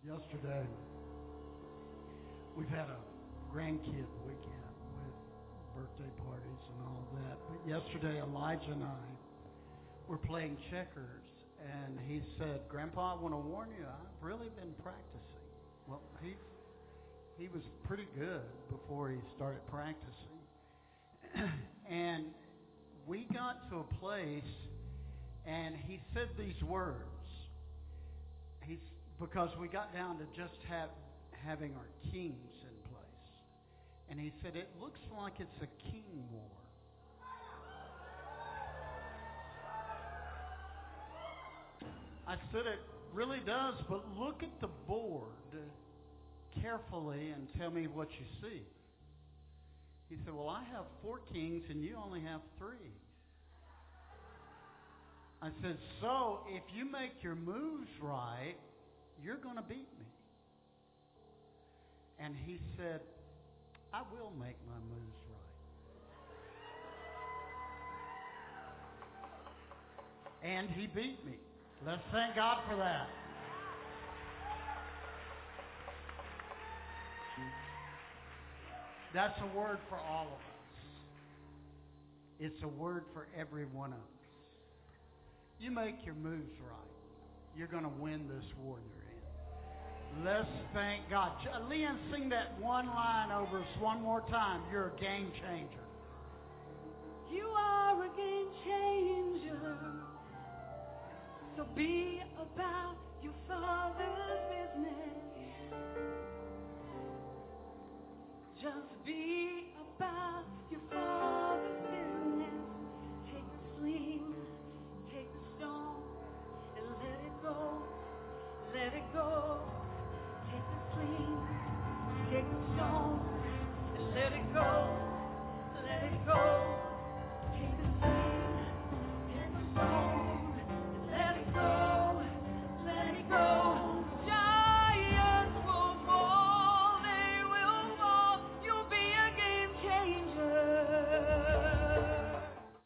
Yesterday, we've had a grandkid weekend with birthday parties and all that. But yesterday, Elijah and I were playing checkers, and he said, "Grandpa, I want to warn you, I've really been practicing." Well, he was pretty good before he started practicing. And we got to a place, and he said these words. Because we got down to just having our kings in place. And he said, "It looks like it's a king war." I said, "It really does, but look at the board carefully and tell me what you see." He said, "Well, I have 4 kings and you only have 3. I said, "So if you make your moves right, you're going to beat me." And he said, "I will make my moves right." And he beat me. Let's thank God for that. That's a word for all of us. It's a word for every one of us. You make your moves right, you're going to win this war you're in. Let's thank God. Leanne, sing that one line over us one more time. You're a game changer. You are a game changer. So be about your Father's